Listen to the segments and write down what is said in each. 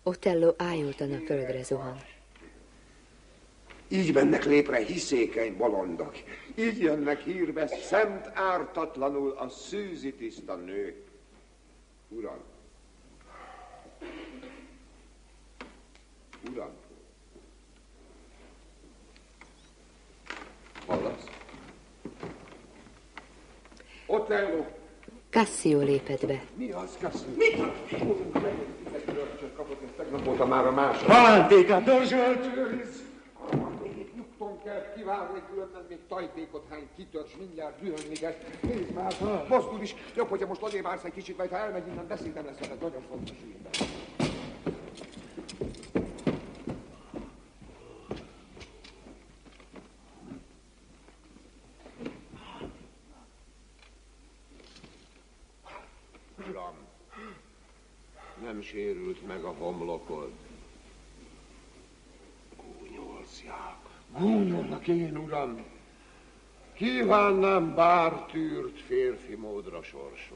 Otello ájultan a földre zuhan. Így mennek lépre hiszékeny bolondok. Így jönnek hírbe szent ártatlanul a szűzi tiszta nő. Uram! Uram! Hallasz? Otello! Cassio lépett be. Mi az, Cassio? Mit? Kapott, és tegnap óta már a második. Halántékát dorzsolt! Nyugton kell kivárni, különben még tajtékot hány kitörs, mindjárt dühönni kezd. Nézd már, mozdul is. Jobb, hogyha most odébb állsz egy kicsit, majd ha elmegy innen, beszédem lesz veled, nagyon fontos ügyben. Uram, nem sérült meg a homlokod. Gúnyolszják. Gúnyolnak én, uram. Kívánnám bár tűrt férfi módra sorsod.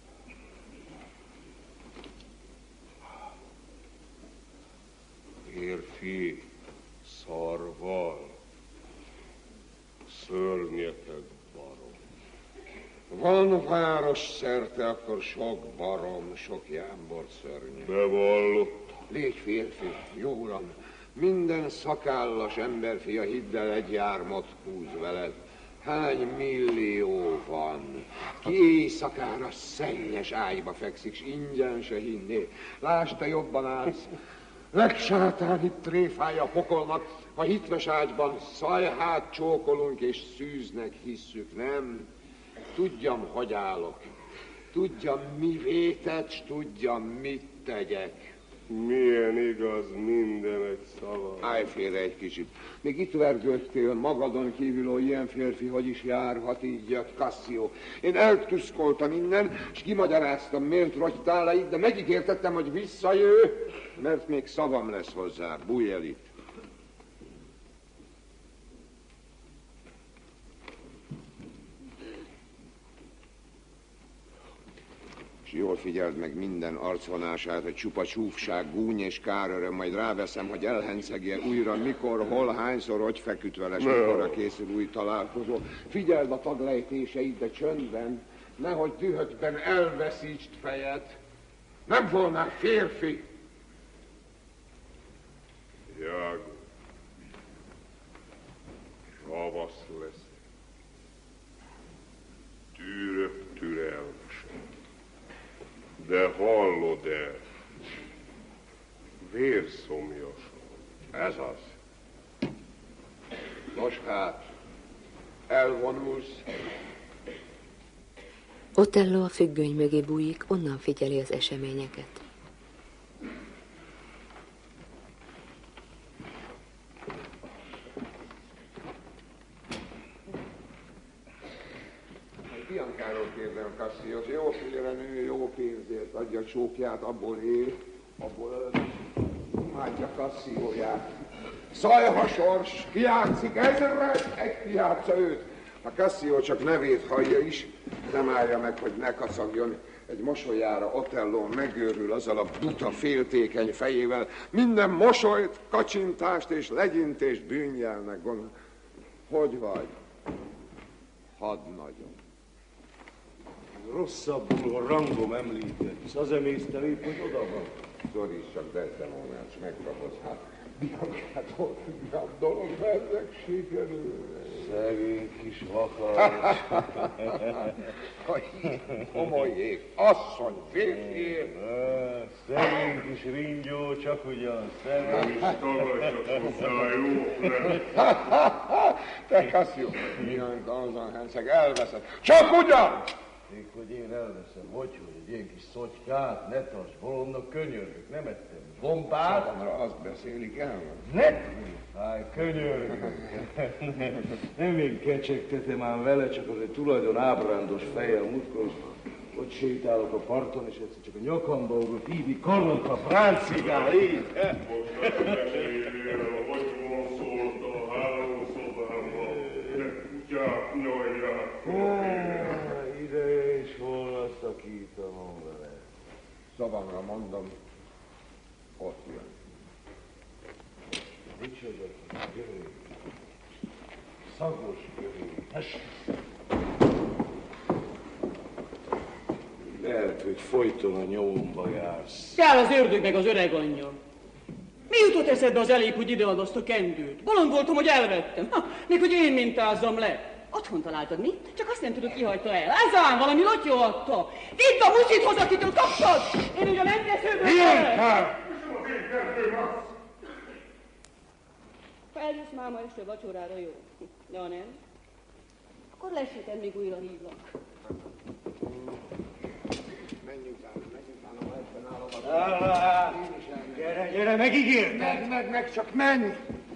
Férfi szarval, szörnyeteg barom. Van város szerte, akkor sok barom, sok jámbor szörnyű. Bevallott. Légy férfi, jó uram. Minden szakállas emberfia, hidd el, egy jármot húz veled. Hány millió van, ki éjszakára szennyes ágyba fekszik, s ingyen se hinné. Lásd, te jobban állsz. Legsátánibb tréfája a pokolnak, ha hitves ágyban szajhát csókolunk és szűznek hisszük, nem? Tudjam, hogy állok. Tudjam, mi véted, s tudjam, mit tegyek. Milyen igaz minden egy szava. Állj félre egy kicsit. Még itt vergődtél, magadon kívül ilyen férfi, hogy is járhat így a Cassio. Én eltüszkoltam innen, és kimagyaráztam, miért rogytál le itt, de megígértettem, hogy visszajö, mert még szavam lesz hozzá. Bújj el itt. És jól figyeld meg minden arcvonását, hogy csupa csúfság, gúny és káröröm, majd ráveszem, hogy elhencegje újra, mikor, hol, hányszor, hogy feküdt vele, és mikorra készül új találkozó. Figyeld a taglejtéseid, de csöndben, nehogy dühödben elveszítsd fejed. Nem volnál férfi. Jágó, ravasz lesz. Tűrök türelmesen. De hallod-e? Vérszomjas. Ez az. Nos hát, elvonulsz. Otello a függöny mögé bújik, onnan figyeli az eseményeket. Biancáról kérdem Cassiot, jó félre nő, jó pénzért adja csókját, abból él, abból öl. Imádja Cassióját. Szajha sors, kijátszik ezret, egy kijátsza őt. A Cassio csak nevét hallja is, nem állja meg, hogy ne kacagjon. Egy mosolyára Otello megőrül azzal a buta féltékeny fejével. Minden mosolyt, kacsintást és legyintést bűnjelnek gondol. Hogy vagy? Hadnagyom. Rosszabbul, ha rangom említett. Az emésztem épp, hogy oda van. Szoríts csak Desdemonát, s megkapod, hát Biancától függabb dolog, ezek sikerül. Szegény kis vakarcs. Komolyék, asszony, férfi. Szegény kis ringyó, csak ugyan szegény. Tagassak hozzá, jó nem. Te Cassio, milyen Danzanhenszeg, elveszed. Csak ugyan! Még hogy én elveszem, hogy egy ilyen kis szotykát, ne tarts bolondnak, könyörgök, nem ettem bombát. Szabamra azt beszélik el. Ne! Háj, könyörgök. Nem én kecsegtetem ám vele, csak az egy tulajdon ábrándos fejjel múltkor, hogy sétálok a parton, és egyszer csak a nyakamba ugrott, így karlókap, ráncigál, így. Most a mesélére, hogy van szólt a hálószobában, de kutyák nyolják. Ideje is volna szakítanom vele. Szavamra mondom, Ott jön. Micsoda görény. Szagos görény. Lehet, hogy folyton a nyomba jársz. Kár az ördög meg az öreg anyja. Mi jutott eszedbe az elég, hogy ideadozd a kendőt? Bolond voltam, hogy elvettem. Még hogy én mintázzam le. Otthon találtad, mi? Csak azt nem tudod, ki hagyta el. Ez ám valami lotyó adta. Vidd a muszithoz, akitől kaptad! Én ugyan nem tesződöm el! Ha eljössz máma este vacsorára, jó. Ja, nem? Akkor lesséten még újra hívlak. Menjünk utána. Gyere, megígértem! Meg, csak menj!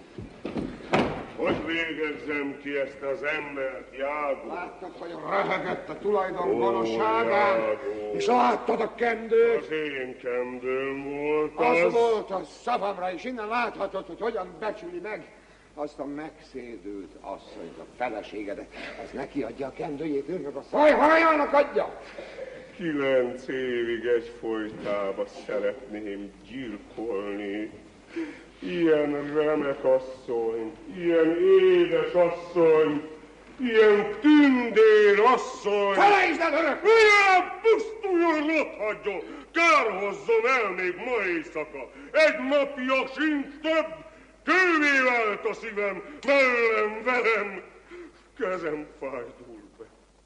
Hogy végezzem ki ezt az embert, Jágó? Láttad, hogy röhögött a tulajdon gonoszságán, és láttad a kendőt? Az én kendőm volt Az volt a szavamra, és innen láthatod, hogy hogyan becsüli meg azt a megszédült asszonyt, a feleségedet. Az neki adja a kendőjét, ő meg a szajhajának adja. 9 évig egyfolytába szeretném gyilkolni. Ilyen remek asszony, ilyen édes asszony, ilyen tündér asszony. Felejtsd el, örök! Ilyen pusztuljon, rothadjon! Kárhozzon el még ma éjszaka! Egy napja sincs több! Kővé vált a szívem, mellem, velem! Kezem fájdul be.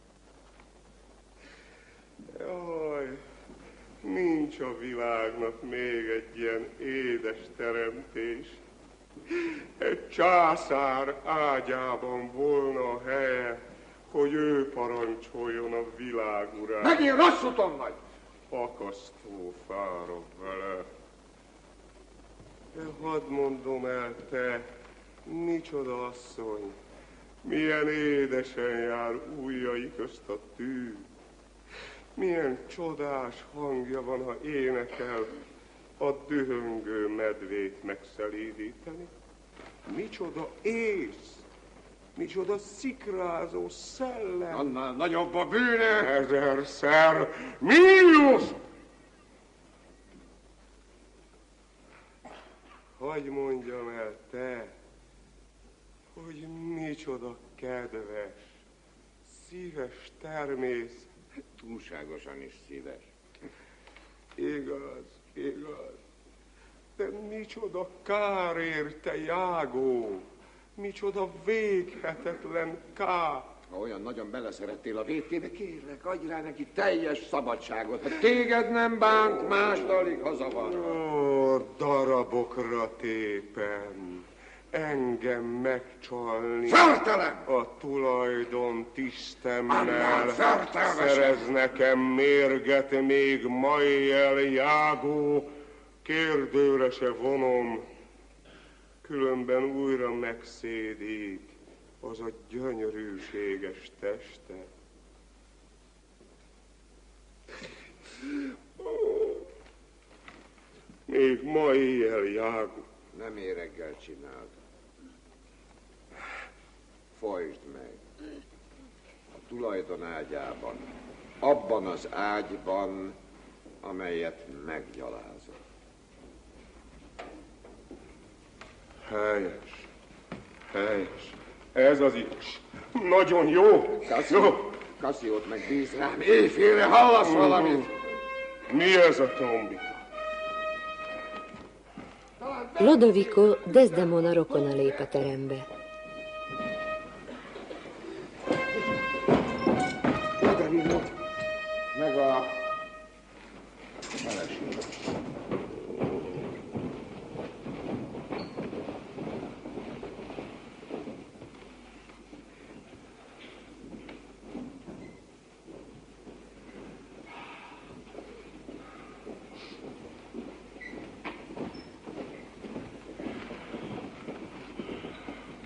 Jaj, nincs a világnak még egy ilyen édes teremtés. Egy császár ágyában volna a helye, hogy ő parancsoljon a világ urán. Megint rossz úton vagy! Akasztó fárad vele. De hadd mondom el, te, micsoda asszony, milyen édesen jár ujjai közt a tű. Milyen csodás hangja van, ha énekel, a dühöngő medvét megszelídíteni. Micsoda ész, micsoda szikrázó szellem. Annál nagyobb a bűne. 1000-szer milliós. Hagy mondjam el, te, hogy micsoda kedves, szíves természet. Túlságosan is szíves. Igaz. De micsoda kár érte, Jágó, micsoda véghetetlen kár. Ha olyan nagyon beleszerettél a vétkébe, kérlek, adj rá neki teljes szabadságot. Ha téged nem bánt, mást alig hazavar. Ó, darabokra tépen, engem megcsalni. Förtelem! A tulajdon tisztemmel. Annál förtelmesebb! Szerez nekem mérget még ma éjjel, Jágó, kérdőre se vonom. Különben újra megszédít az a gyönyörűséges teste. Még ma éjjel, Jágó. Nem éreggel csináld. Folytsd meg. A tulajdon ágyában. Abban az ágyban, amelyet meggyalázol. Helyes. Ez az igaz. Nagyon jó. Kassziót meg bíz rám. Éjfélre hallasz valamit? Mi ez a tombita? Lodovico Desdemona rokona lép a terembe.